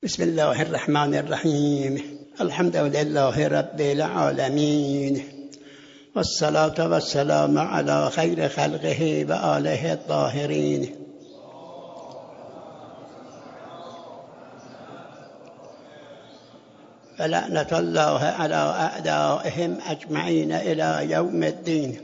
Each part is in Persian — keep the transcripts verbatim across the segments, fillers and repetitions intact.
بسم الله الرحمن الرحیم. الحمد لله رب العالمین والصلاة والسلام علی خیر خلقه و آله الطاهرین. ولعنة الله علی اعدائهم اجمعین الی یوم الدین.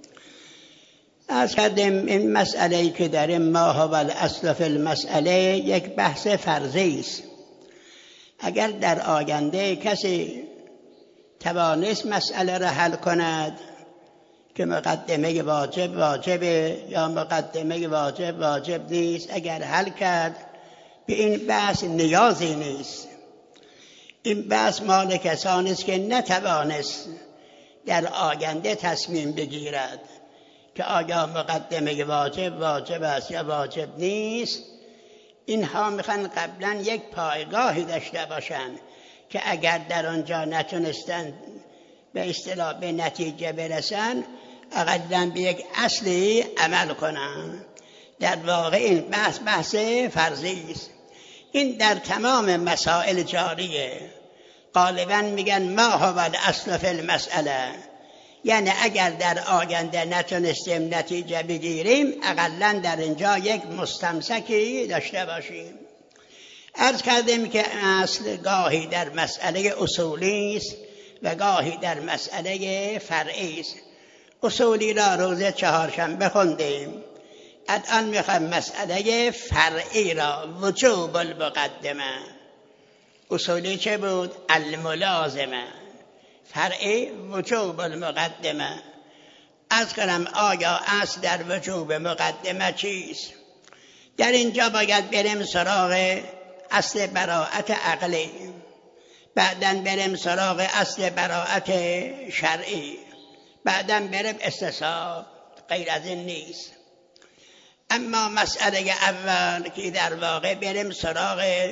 از کردیم این مسئله که در این ما هو الاصل فی المسئله یک بحث فرضی است. اگر در آینده کسی توانست مسئله را حل کند که مقدمه واجب واجبه یا مقدمه واجب واجب نیست، اگر حل کرد به این بحث نیازی نیست. این بحث مال کسانی است که نتوانست در آینده تصمیم بگیرد که آیا مقدمه واجب واجب است یا واجب نیست. اینها میخوان قبلا یک پایگاهی داشته باشند که اگر در آنجا نتونستن به اصطلاح به نتیجه برسن، اقلا به یک اصلی عمل کنن. در واقع این بحث بحث فرضی است. این در تمام مسائل جاریه. غالبا میگن ما هو الاصل فی المسئله، یعنی اگر در آینده نتونستیم نتیجه بگیریم، اقلا در اینجا یک مستمسکی داشته باشیم. عرض کردیم که اصل گاهی در مسئله اصولی است و گاهی در مسئله فرعی است. اصولی را روز چهارشنبه خوندیم. الان میخوایم مسئله فرعی را، وجوب المقدمه. اصولی چه بود؟ الملازمه. فرعی وجوب المقدمه. از کنم آیا اصل در وجوب مقدمه چیست؟ در اینجا باید بریم سراغ اصل براءت عقلی، بعداً بریم سراغ اصل براءت شرعی، بعداً بریم استصحاب. غیر از این نیست. اما مسئله اول که در واقع بریم سراغ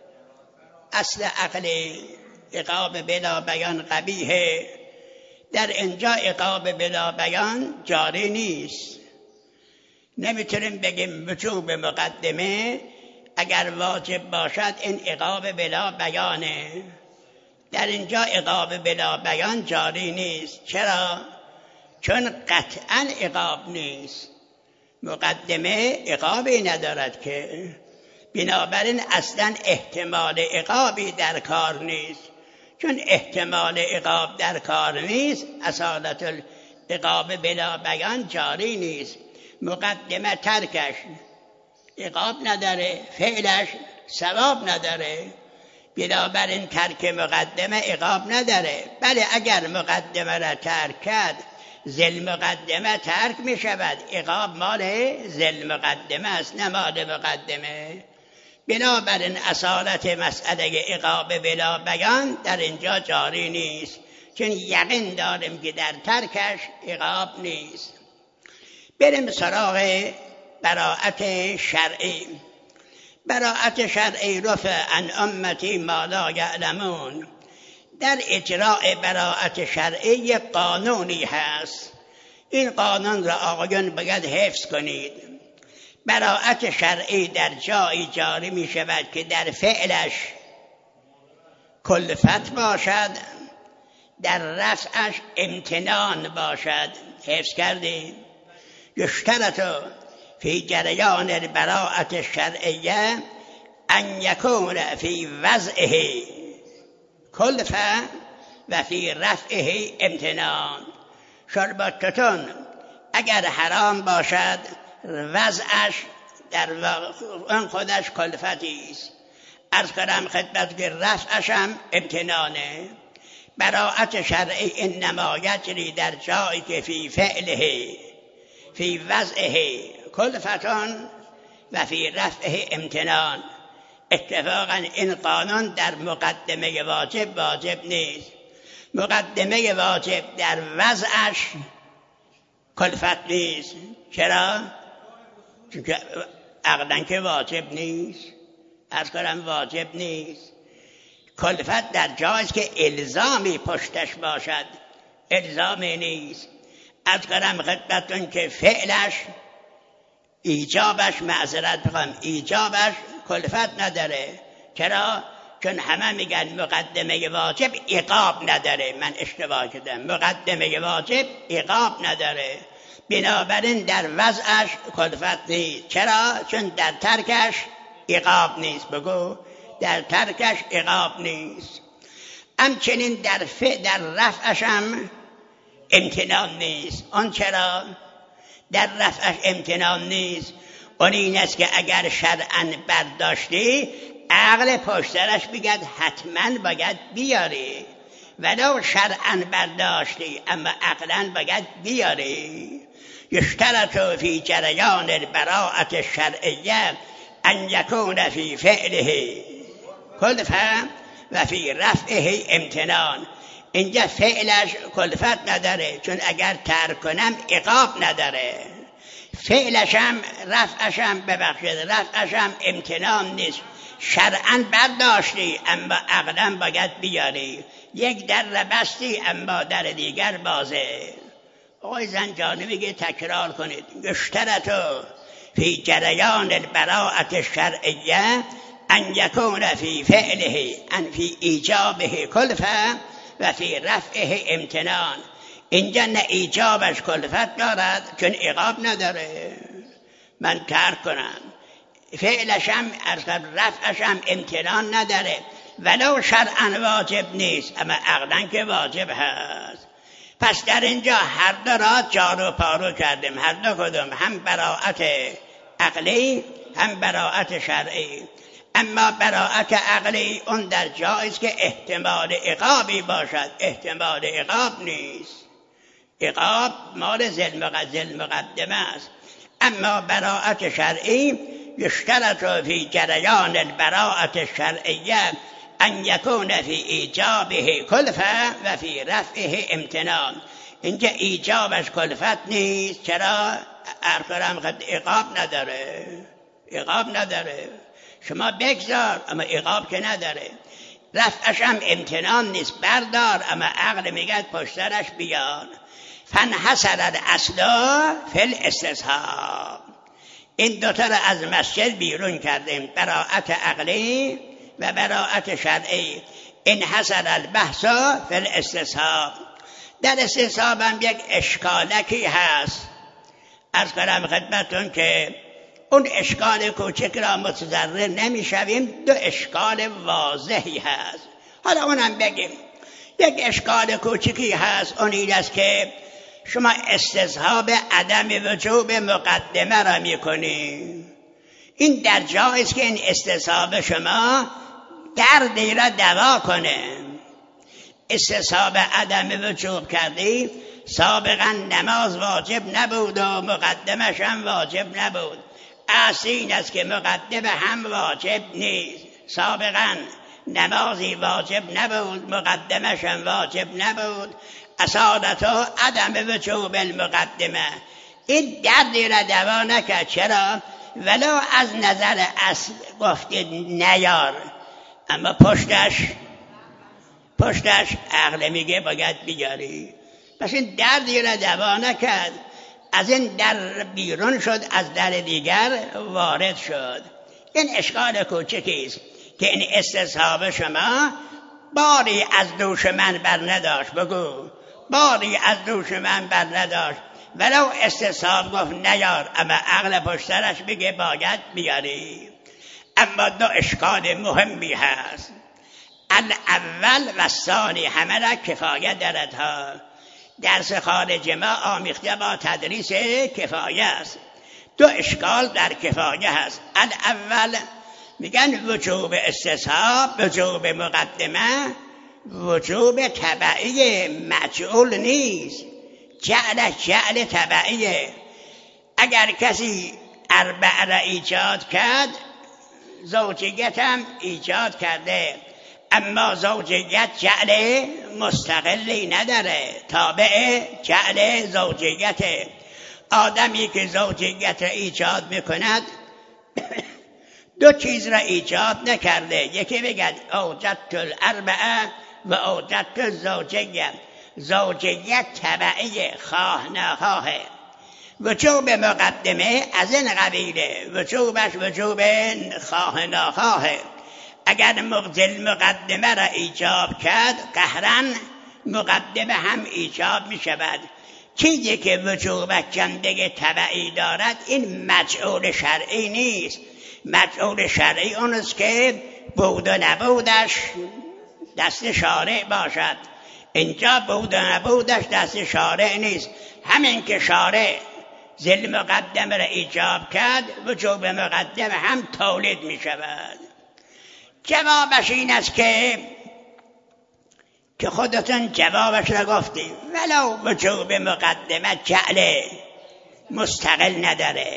اصل عقلی، عقاب بلا بیان قبیحه. در اینجا عقاب بلا بیان جاری نیست. نمیتونیم بگیم وجوب مقدمه اگر واجب باشد این عقاب بلا بیانه. در اینجا عقاب بلا بیان جاری نیست. چرا؟ چون قطعا عقاب نیست. مقدمه عقابی ندارد که، بنابراین اصلا احتمال عقابی در کار نیست. چون احتمال عقاب در کار نیست، اصالت العقاب بلا بیان جاری نیست. مقدمه ترکش عقاب نداره، فعلش ثواب نداره، بنابراین ترک مقدمه عقاب نداره. بله اگر مقدمه را ترک کرد، ذل مقدمه ترک می شود. عقاب مال ذل مقدمه است، نه مال مقدمه. بنابراین اصالت مسئله عقاب بلا بیان در اینجا جاری نیست، چون یقین داریم که در ترکش عقاب نیست. بریم سراغ براءت شرعی. براءت شرعی رفع عن امتی ما لا یعلمون. در اجراء براءت شرعی یک قانونی هست. این قانون را آقایان باید حفظ کنید. براءت شرعی در جایی جاری می شود که در فعلش کلفت باشد، در رفعش امتنان باشد. حفظ کردیم. یشترط فی جریان البراءت الشرعیه ان یکون فی وضعه کلفه و فی رفعه امتنان. شربتتون اگر حرام باشد، وضعش در اون خودش کلفتی است. عرض کنم خدمت که رفعش هم امتنانه. براءت شرعی انما یجری در جایی که فی فعله فی وضعه کلفتان و فی رفعه امتنان. اتفاقا این قانون در مقدمه واجب واجب نیست. مقدمه واجب در وضعش کلفت نیست. چرا؟ چون که عقلاً که واجب نیست. از کنم واجب نیست. کلفت در جایی که الزامی پشتش باشد، الزامی نیست. از کنم خدمتون که فعلش ایجابش، معذرت بخوام، ایجابش کلفت نداره. چرا؟ چون همه میگن مقدمه واجب عقاب نداره. من اشتباه کردم، مقدمه واجب عقاب نداره، بنابراین در وضعش کلفت نیست. چرا؟ چون در ترکش عقاب نیست. بگو در ترکش عقاب نیست. همچنین در ف... در رفعش هم امتنان نیست. آن چرا در رفعش امتنان نیست؟ اون این است که اگر شرعاً برداشتی، عقل پشترش بگد حتما باید بیاری، ولو شرعاً برداشتی اما عقلاً باید بیاری. یشترط فی جریان البراءة الشرعیه ان یکون فی فعله کلفه و فی رفعه امتنان. اینجا فعلش کلفت نداره، چون اگر ترک کنم عقاب نداره. فعلشم رفعشم ببخشید رفعشم امتنان نیست. شرعاً برداشتی اما عقلاً باید بیاری. یک در بستی اما در دیگر بازه. آقای زنجانی میگه تکرار کنید. یشترط فی جریان البراءة الشرعیه ان یکون فی فعله ان فی ایجابه کلفه و فی رفعه امتنان. اینجا نه ایجابش کلفت دارد چون عقاب نداره، من ترک کنم. فعلشم رفعشم امتنان نداره، ولو شرعاً واجب نیست اما عقلاً که واجب هست. پس در اینجا هر دو را جارو پارو کردیم، هر دو کدوم، هم براءت عقلی هم براءت شرعی. اما براءت عقلی اون در جایز که احتمال عقابی باشد، احتمال عقاب نیست. عقاب مال ذی المقدمه است. اما براءت شرعی یشترط فی جریان البراءة الشرعیه ان یکون فی ایجابه کلفه و فی رفعه امتنان. اینجا ایجابش کلفت نیست. چرا؟ ارکرم خد عقاب نداره، عقاب نداره. شما بگذار اما عقاب که نداره. رفعش هم امتنان نیست، بردار اما عقل میگه پشترش بیار. فانحصر الاصل فی الاستصحاب. این دوتا را از مسجد بیرون کردیم، براءت عقلی و براءت شرعی. انحصر البحث فی الاستصحاب. در استصحاب هم یک اشکالکی هست. عرض کنم خدمتون که اون اشکال کوچک را متضرر نمیشویم، دو اشکال واضحی هست. حالا اونم بگیم. یک اشکال کوچکی هست، اون این است که شما استصحاب عدم وجوب مقدمه را میکنی. این در جایی است که این استصحاب شما دردی را دوا کنه. استصحاب عدم وجوب کردی، سابقا نماز واجب نبود و مقدمش هم واجب نبود. اصل این است که مقدمه هم واجب نیست. سابقا نمازی واجب نبود، مقدمش هم واجب نبود. اصالت و عدم وجوب المقدمه. این دردی را دوا نکرد. چرا؟ ولو از نظر اصل گفته نیار، اما پشتش پشتش عقل میگه باید بیاری. پس این دردی را دوا نکرد، از این در بیرون شد، از در دیگر وارد شد. این اشکال کوچکی است که این استصحاب شما باری از دوش من بر نداشت. بگو باری از دوش من بر نداشت، ولو استصحاب گفت نیار اما عقل پشترش بگه باید بیاری. اما دو اشکال مهمی هست. الاول و ثانی همه را کفایه دارد ها. درس خارج ما آمیخته با تدریس کفایه است. دو اشکال در کفایه هست. الاول میگن وجوب استصحاب، وجوب مقدمه، وجوب تبعی مجعول نیست. جعل جعل تبعیه. اگر کسی اربع را ایجاد کرد، زوجیت هم ایجاد کرده، اما زوجیت جعل مستقلی نداره، تابع جعل زوجیت. آدمی که زوجیت را ایجاد میکند دو چیز را ایجاد نکرده. یکی بگد اوجدت الاربعه و اوجدت الزوجیه. زوجیت تبعی خواه نخواه. وجوب مقدمه از این قبیله، وجوبش وجوب خواه نخواه. اگر مقتل مقدمه را ایجاب کرد قهرن مقدمه هم ایجاب می شود. چیزی که وجوب کنده تبعی دارد این مجعول شرعی نیست. مجعول شرعی اون است که بود و نبودش دست شارع باشد. اینجا بود و نبودش دست شارع نیست. همین که شارع ذل مقدمه را ایجاب کرد وجوب مقدمه هم تولید می شود. جوابش این است که که خودتون جوابش را گفتیم، ولو وجوب مقدمه جعل مستقل نداره،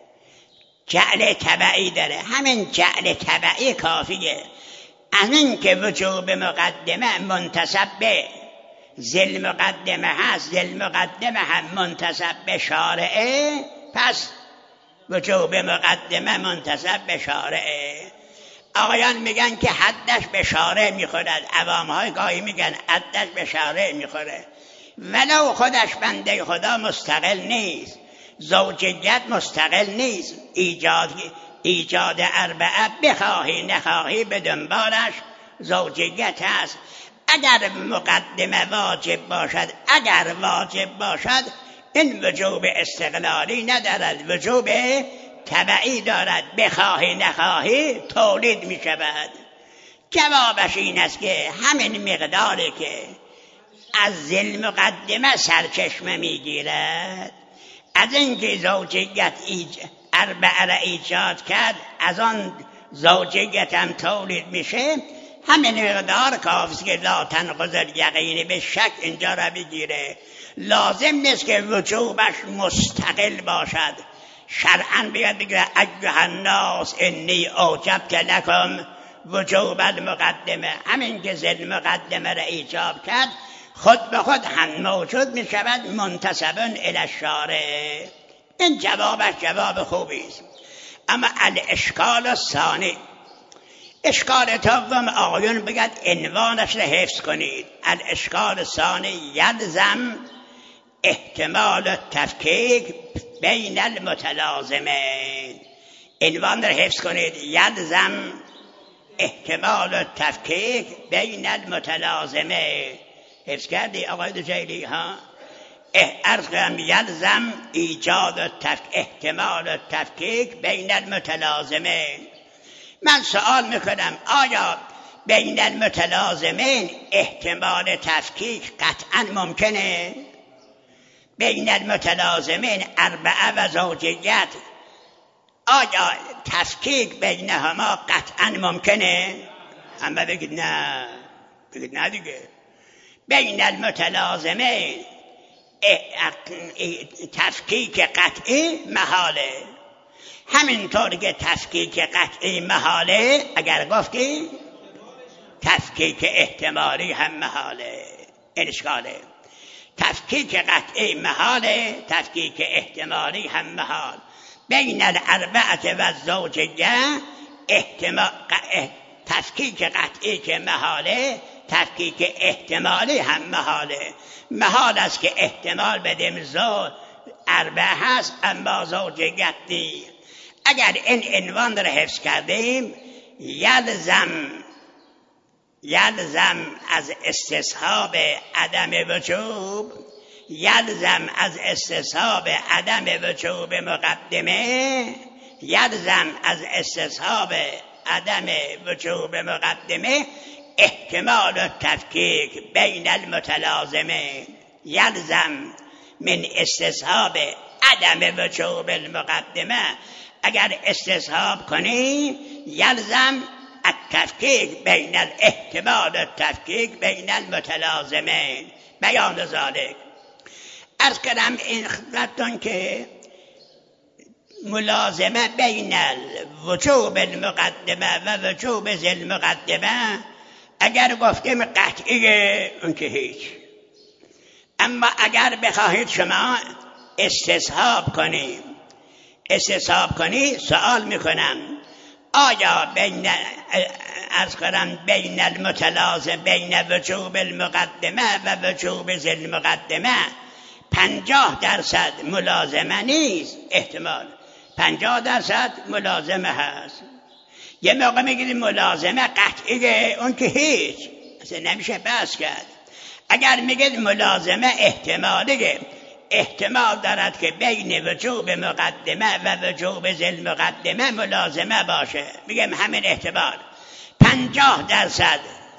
جعل تبعی داره. همین جعل تبعی کافیه. همین که وجوب مقدمه منتسب به ذل مقدمه هست، ذل مقدمه هم منتسب به شارعه، پس وجوب مقدمه منتسب به شارعه. آقایان میگن که حدش به شارع میخورد، عوام های گاهی میگن حدش به شارع میخوره، ولو خودش بنده خدا مستقل نیست، زوجیت مستقل نیست. ایجاد ایجاد اربعه بخواهی نخواهی به دنبالش زوجیت هست. اگر مقدمه واجب باشد، اگر واجب باشد این وجوب استقلالی ندارد، وجوب تبعی دارد. بخواهی نخواهی تولید می شود. جوابش این است که همین مقداری که از ذل مقدمه سرچشمه می گیرد، از اینکه زوجیت ایج... اربعه را ایجاد کرد، از آن زوجیت هم تولید میشه، همین مقدار کافی که لا تنقض الیقین به شک اینجا را بگیره. لازم نیست که وجوبش مستقل باشد. شرعاً بیاد بگه ایها الناس انی اوجبت لکم وجوب المقدمه. همین که ذل مقدمه را ایجاب کرد خود به خود هم موجود می شود منتسباً الی الشارع. این جوابش جواب خوبی است. اما الاشکال الثانی، اشکال دوم آقایون بگد عنوانش را حفظ کنید. الاشکال الثانی یلزم احتمال التفکیک بین المتلازمین. عنوان را حفظ کنید. یلزم احتمال التفکیک بین المتلازمین. حفظ کردی آقای دجیلی ها؟ عرض کنم یلزم ایجاد التف... احتمال التفکیک بین المتلازمین. من سوال میکنم آیا بین المتلازمین احتمال تفکیک قطعا ممکنه؟ بین المتلازمین اربعه و زوجیت آیا تفکیک بینهما قطعا ممکنه؟ همه بگید نه، بگید نه دیگه. بین المتلازمین تفکیک قطعی محاله. همینطور که تفکیک قطعی محاله، اگر گفتی تفکیک احتمالی هم محاله. این اشکاله. تفکیک قطعی محاله، تفکیک احتمالی هم محال. بین الاربعه و الزوجیه احتمال تفکیک قطعی که محاله، تفکیک احتمالی هم محاله. محال است که احتمال بدیم زوج اربعه هست اما زوجیت نیست. اگر این عنوان را حفظ کردیم یلزم یلزم از استصحاب عدم وجوب، یلزم از استصحاب عدم وجوب مقدمه، یلزم از استصحاب عدم وجوب مقدمه احتمال التفکیک بین المتلازمین. یلزم من استصحاب عدم وجوب المقدمه، اگر استصحاب کنی یلزم التفکیک بین الاحتمال التفکیک بین المتلازمین. بیان ذالک. عرض کردم این خدمتتون که ملازمه بین وجوب المقدمه و وجوب ذل مقدمه اگر گفتیم قطعیه اون که هیچ. اما اگر بخواهید شما استصحاب کنیم استصحاب کنی سوال میکنم آیا بین از کنم بین المتلازم بین وجوب المقدمه و وجوب ذل مقدمه پنجاه درصد ملازمه نیست؟ احتمال پنجاه درصد ملازمه هست. یه موقع میگید ملازمه قطعیه، اون که هیچ اصلا نمیشه بحث کرد. اگر میگید ملازمه احتمالیه، احتمال دارد که بین وجوب مقدمه و وجوب ذی مقدمه ملازمه باشه، میگم همین احتمال. پنجاه درصد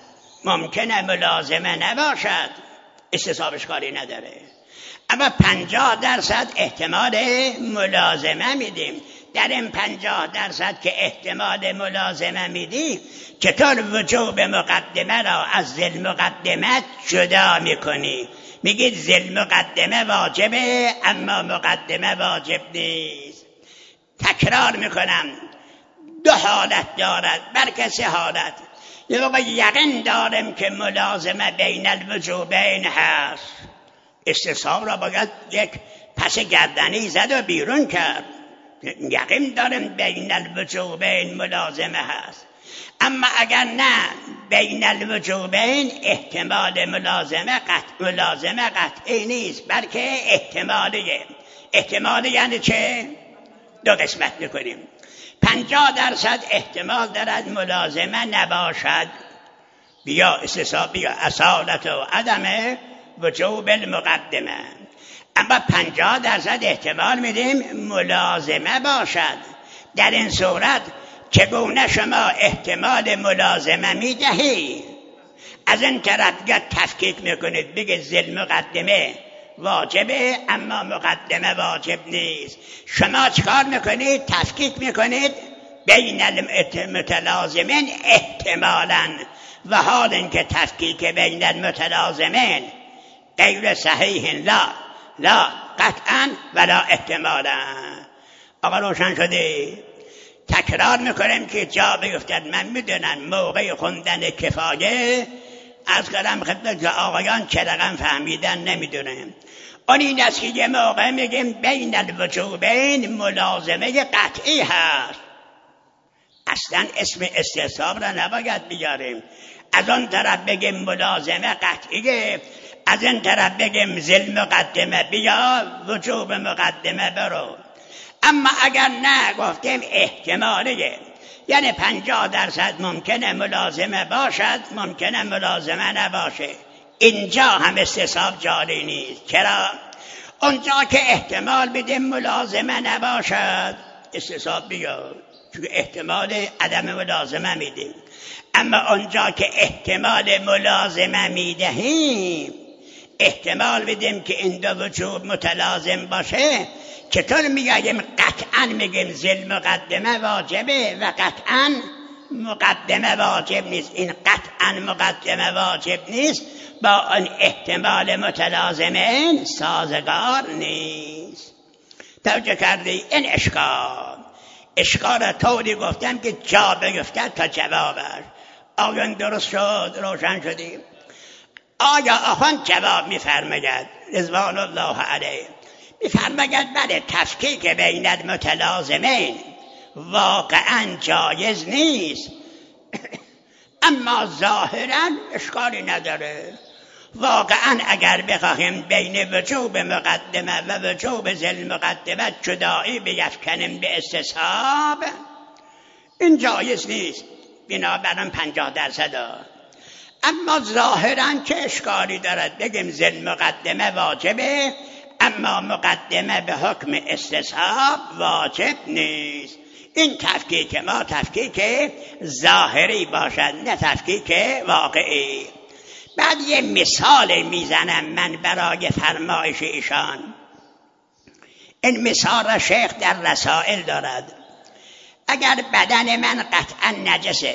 ممکنه ملازمه نباشد، استصحابش کاری نداره، اما پنجاه درصد احتمال ملازمه میدیم. در این پنجاه درصد که احتمال ملازمه میدیم، چطور وجوب مقدمه را از ذی مقدمه جدا میکنی؟ میگید ذی مقدمه واجبه اما مقدمه واجب نیست. تکرار میکنم، دو حالت دارد بلکه سه حالت. یه موقع یقین دارم که ملازمه بین الوجوبین هست، استصحاب را باید یک پس گردنی زد و بیرون کرد. یقین دارم بین الوجوبین ملازمه هست. اما اگر نه بین الوجوبین، احتمال ملازمه قطع ملازمه قطعی نیست بلکه احتمالیه. احتمالی یعنی چه؟ دو قسمت میکنیم. پنجاه درصد احتمال دارد ملازمه نباشد، بیا استصحاب، بیا اصالت و عدم وجوب المقدمه. اما پنجاه درصد احتمال میدیم ملازمه باشد. در این صورت چگونه شما احتمال ملازمه میدهی؟ از این طرف دیگه تفکیک میکنید، بگید ذی مقدمه واجبه اما مقدمه واجب نیست. شما چکار میکنید؟ تفکیک میکنید بین المتلازمین احتمالاً، و حال اینکه تفکیک بین المتلازمین غیر صحیح، لا لا قطعا ولا احتمالا. آقا روشن شده؟ تکرار میکنم که جا بیفتد. من میدونم موقع خوندن کفایه از کلم خدمت که آقایان چه رقم فهمیدن نمیدونم. اون این است که یه موقع میگیم بین الوجوبین ملازمه قطعی هست، اصلا اسم استصحاب را نباید بیاریم. از اون طرف بگیم ملازمه قطعیه، از این طرف بگیم ذی مقدمه بیا وجوب مقدمه برو. اما اگر نه گفتیم احتمالیه، یعنی پنجاه درصد ممکنه ملازمه باشد، ممکنه ملازمه نباشه. اینجا هم استصحاب جاری نیست. چرا؟ اونجا که احتمال بدیم ملازمه نباشد استصحاب بیا، چون احتمال عدم ملازمه میدیم. اما اونجا که احتمال ملازمه میدهیم، احتمال بدیم که این دو وجوب متلازم باشه، چطور میگیم قطعا میگیم ذی مقدمه واجبه و قطعا مقدمه واجب نیست؟ این قطعا مقدمه واجب نیست با اون احتمال متلازمه سازگار نیست. توجه کردی؟ این اشکال اشکال طوری گفتم که جا بیفتد تا جوابش. آیا درست شد؟ روشن شدیم؟ آیا آخوان جواب میفرماید رضوان الله علیه، میفرماید بله تفکیک بین المتلازمین واقعا جایز نیست، اما ظاهرا اشکالی نداره. واقعا اگر بخواهیم بین وجوب مقدمه و وجوب ذی مقدمه جدایی بیفکنیم به استصحاب، این جایز نیست بنابراین پنجاه درصد. اما ظاهرا چه اشکالی دارد بگیم ذی مقدمه واجبه اما مقدمه به حکم استصحاب واجب نیست؟ این تفکیک ما تفکیک ظاهری باشد نه تفکیک واقعی. بعد یه مثال میزنم من برای فرمایش ایشان. این مثال را شیخ در رسائل دارد. اگر بدن من قطعا نجسه،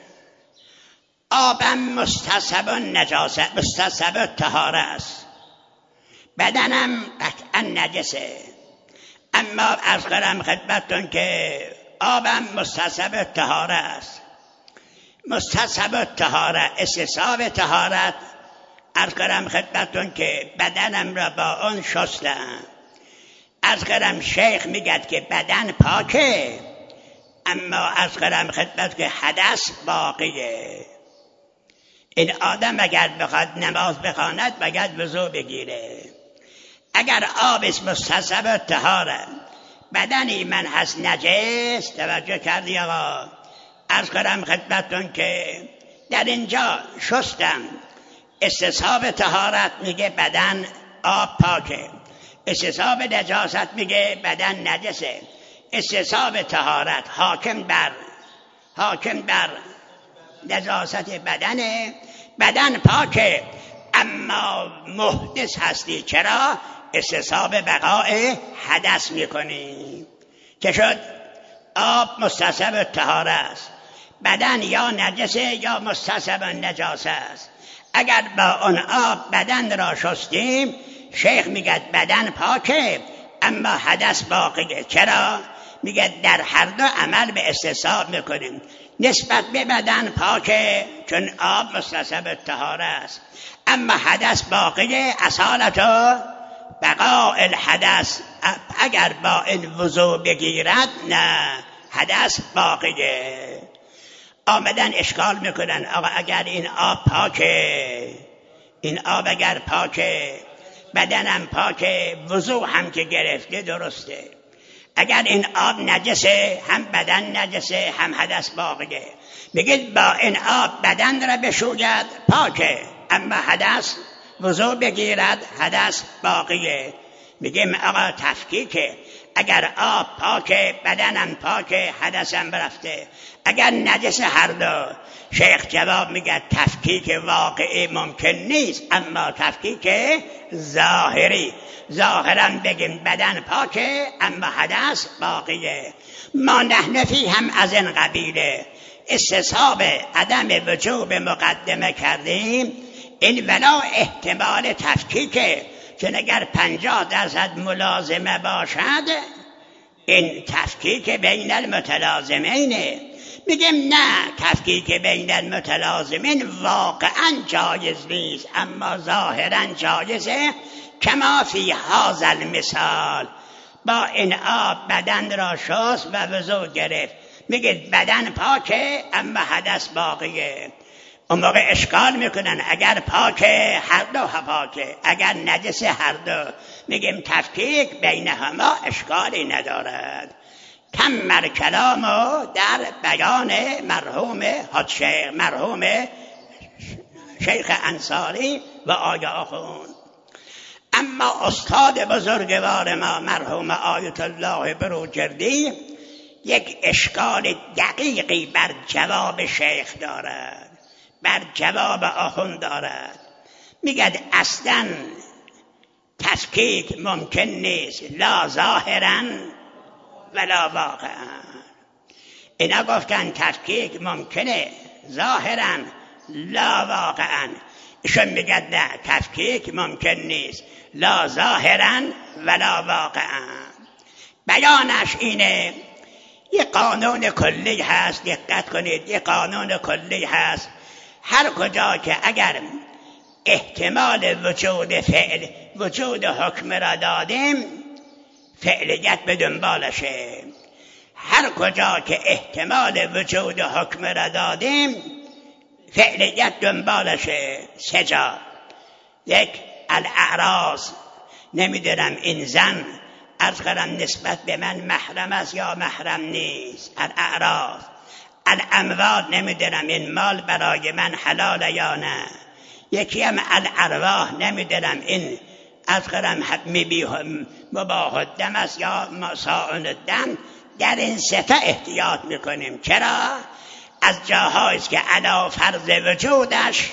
آبم مستصحب نجاسه، مستصحب طهاره است، بدنم قطعا نجسه، اما عرض کنم خدمتتون که آبم مستصحب طهاره است. مستصحب طهاره، استصحاب طهارت، عرض کنم خدمتتون که بدنم را با اون شستم. عرض کنم شیخ میگد که بدن پاکه، اما عرض کنم خدمت که حدث باقیه. این آدم اگر بخواد نماز بخواند باید وضو بگیره. اگر آب مستصحب طهاره بدنی من هست نجس، توجه کردی آقا، عرض کنم خدمتتون که در اینجا شستم استصحاب طهارت میگه بدن آب پاکه، استصحاب نجاست میگه بدن نجسه. استصحاب طهارت حاکم بر حاکم بر نجاست بدنه، بدن پاکه اما محدث هستی. چرا؟ استصحاب بقای حدث میکنی که شد آب مستصحب طهارت است، بدن یا نجسه یا مستصحب نجاسه است. اگر با اون آب بدن را شستیم شیخ میگه بدن پاکه اما حدث باقیه. چرا؟ میگه در هر دو عمل به استصحاب میکنیم. نسبت به بدن پاکه چون آب مستصحب طهارت است، اما حدث باقیه. اصالتو بقاء الحدث، اگر با این وضو بگیرد نه حدث باقیه. آمدن اشکال میکنن آقا اگر این آب پاکه، این آب اگر پاکه بدنم پاکه وضو هم که گرفته درسته، اگر این آب نجسه هم بدن نجسه هم حدث باقیه. بگید با این آب بدن را بشوید پاکه اما حدث وضو بگیرد حدث باقیه. میگیم آقا تفکیکه، اگر آب پاکه بدنم پاکه حدثم برفته، اگر نجس هر دو. شیخ جواب میگه تفکیک واقعی ممکن نیست اما تفکیک ظاهری. ظاهرا بگیم بدن پاکه اما حدث باقیه. ما نحنفی هم از این قبیله استصحاب عدم وجوب مقدمه کردیم. این ولا احتمال تفکیکه، چون اگر پنجاه درصد ملازمه باشد این تفکیک بین المتلازمینه. میگیم نه، تفکیک بین المتلازمین واقعا جایز نیست اما ظاهرا جایزه. کما فی هذا المثال، با این آب بدن را شست و وضو گرفت، میگید بدن پاکه اما حدث باقیه. اون موقع اشکال میکنن اگر پاکه هر دو پاکه، اگر نجس هر دو. میگیم تفکیک بینهما اشکالی ندارد. تم کلامو در بیان مرحوم حاج شیخ مرحوم شیخ انصاری و آقا آخوند. اما استاد بزرگوار ما مرحوم آیت الله بروجردی یک اشکال دقیقی بر جواب شیخ دارد، بر جواب آخوند دارد. میگد اصلا تفکیک ممکن نیست، لا ظاهرا ولا واقعا. اینا گفتن تفکیک ممکنه ظاهرا لا واقعا، ایشون میگد نه تفکیک ممکن نیست، لا ظاهرا ولا واقعا. بیانش اینه، یه قانون کلی هست، دقت کنید، یه قانون کلی هست. هر کجا که اگر احتمال وجود فعل وجود حکم را دادیم فعلیت به دنبالشه. هر کجا که احتمال وجود حکم را دادیم فعلیت دنبالشه. سه جا. یک، الاعراض، نمیدونم این زن عرض کنم نسبت به من محرم است یا محرم نیست، الاعراض. الاموال، نمیدونم این مال برای من حلال یا نه. یکی هم الارواح، نمیدونم این عرض کنم مباح الدم است یا مساعن الدم. در این سه تا احتیاط میکنیم. چرا؟ از جاهاییست که علا فرض وجودش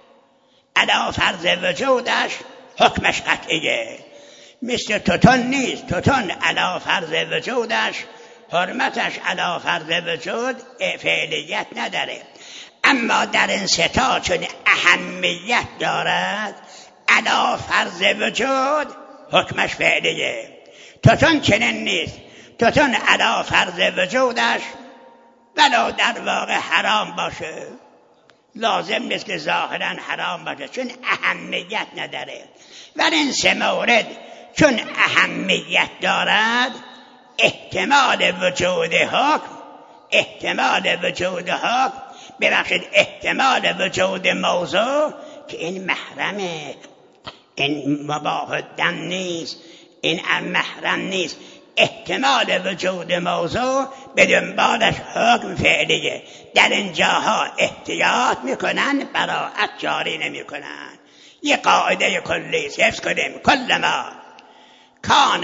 علا فرض وجودش حکمش قطعیه. مثل توتون نیست، توتون علا فرض وجودش حرمتش علا فرض وجود فعلیت نداره. اما در این ستا چون اهمیت دارد علا فرض وجود حکمش فعلیه. توتون چنین نیست، توتون علا فرض وجودش ولو در واقع حرام باشه لازم نیست که ظاهرا حرام باشه چون اهمیت نداره. ولی این سه مورد چون اهمیت دارد احتمال وجود حکم احتمال وجود حکم ببخشید احتمال وجود موضوع که این محرمه، این مباح الدم نیست، این محرم نیست، احتمال وجود موضوع به دنبالش حکم فعلیه. در اینجاها احتیاط میکنن، براءت جاری نمیکنن. یه قاعده کلی حفظ کنیم: کل ما کان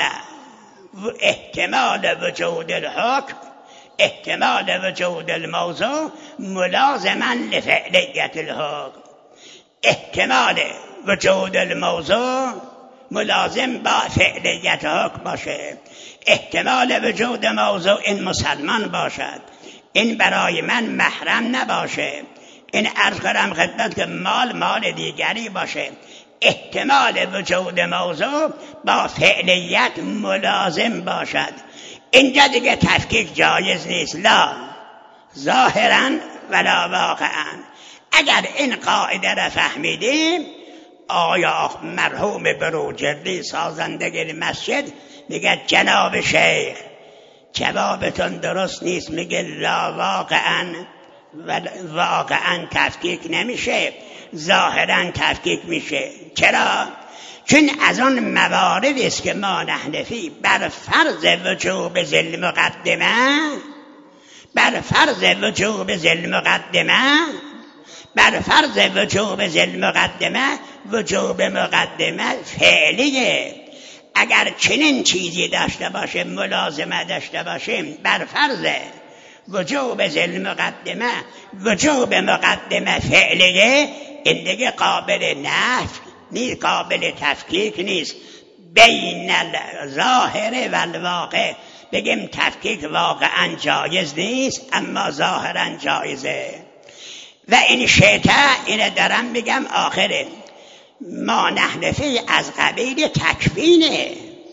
احتمال وجود الحکم احتمال وجود الموضوع ملازما لفعلیت الحکم. احتمال وجود الموضوع ملازم با فعلیت حکم باشه. احتمال وجود موضوع این مسلمان باشد، این برای من محرم نباشه، این عرض کنم خدمت که مال مال دیگری باشه. احتمال وجود موضوع با فعلیت ملازم باشد. اینجا دیگه تفکیک جایز نیست، لا ظاهرا ولا واقعا. اگر این قاعده را فهمیدیم، آیا مرحوم بروجردی سازنده مسجد میگه جناب شیخ جوابتون درست نیست، میگه لا واقعا و واقعا تفکیک نمیشه، ظاهرا تفکیک میشه. چرا؟ چون از آن مواردی است که ما نحنفی بر فرض وجوب ذل مقدمه بر فرض وجوب ذل مقدمه بر فرض وجوب ذل مقدمه وجوب مقدمه فعلیه. اگر چنین چیزی داشته باشه، ملازمه داشته باشیم بر فرض وجوب ذل مقدمه وجوب مقدمه فعلیه، این دیگه قابل نفی نیست، قابل تفکیک نیست. بین الظاهر و الواقع بگیم تفکیک واقعا جایز نیست، اما ظاهرا جایزه. و این شیطه اینه دارم میگم آخره ما نحنفی از قبیل تکوینه.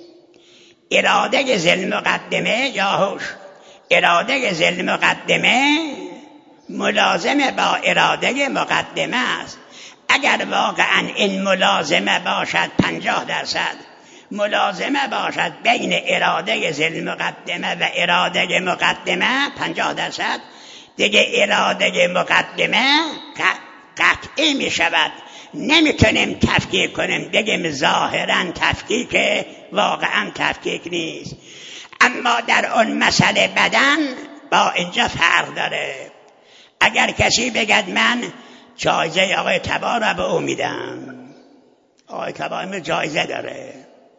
اراده ذل مقدمه یا هوش اراده ذل مقدمه ملازمه با اراده مقدمه است. اگر واقعا این ملازمه باشد پنجاه درصد ملازمه باشد بین اراده ذل مقدمه و اراده مقدمه پنجاه درصد، دیگه اراده مقدمه قطعی می شود. نمیتونیم تفکیک کنیم بگیم ظاهرا تفکیک، واقعا تفکیک نیست. اما در اون مسئله بدن با اینجا فرق داره. اگر کسی بگد من جایزه آقای تبا را به او میدم، آقای تبا جایزه داره،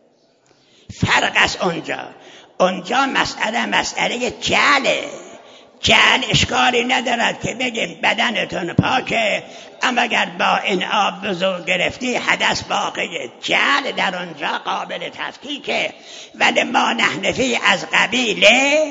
فرق از اونجا. اونجا مسئله مسئله جعله. جعل اشکالی ندارد که بگیم بدنتون پاکه، اما اگر با این آب بزرگ گرفتی حدث باقیه. جعل در اونجا قابل تفکیکه. ولی ما نحنفی از قبیل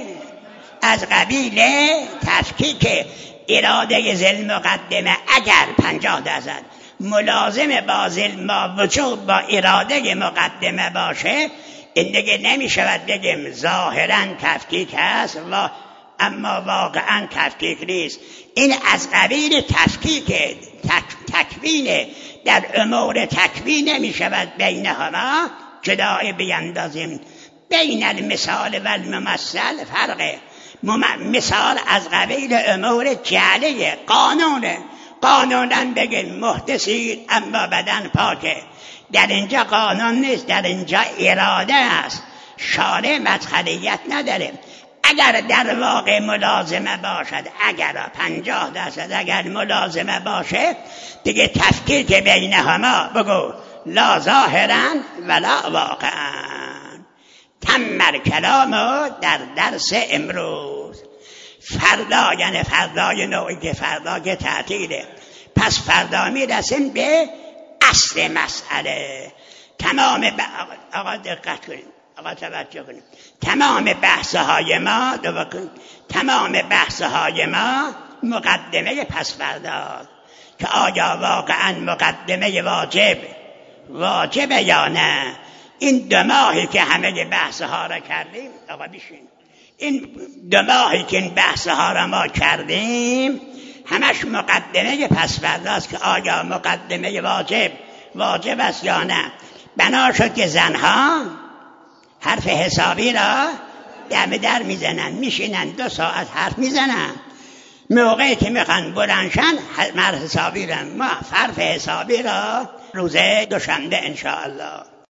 از قبیل تفکیک اراده ذل مقدمه اگر پنجاه درصد ملازم با ذل ما وجوب با اراده مقدمه باشه، این دیگه نمی شود بگیم ظاهرا تفکیک هست و اما واقعا تفکیک نیست. این از قبیل تفکیک تک، تکوینه. در امور تکوین می شود بینهما جدای بیندازیم. بین المثال و الممثل فرقه. مثال از قبیل امور جعله، قانونه. قانونا بگیم محدثی اما بدن پاکه، در اینجا قانون نیست، در اینجا اراده است. شارع مدخلیت نداره. اگر در واقع ملازمه باشد، اگر پنجاه درصد اگر ملازمه باشه، دیگه تفکیک بینهما بگو لا ظاهرا ولا واقعا. تمر کلامو در درس امروز. فردا یعنی فردای نوعی که فردا که تعطیله، پس فردا میرسیم به اصل مسئله. تمام ب... آقا دقت کنید، آقا توجه کنید. تمام بحث های ما دو تمام بحث های ما مقدمه پس فردا که آیا واقعا مقدمه واجب واجبه یا نه. این دو ماهی که همه بحث ها را کردیم، آقا بیشین، این دو ماهی که این بحث ها را ما کردیم همش مقدمه پس فرداست که آیا مقدمه واجب واجب است یا نه. بنا شد که زنها حرف حسابی را دم در میزنن، میشینن دو ساعت حرف میزنن، موقعی که میخوان بلندشن مرد حسابی را ما حرف حسابی را روز دوشنبه انشاءالله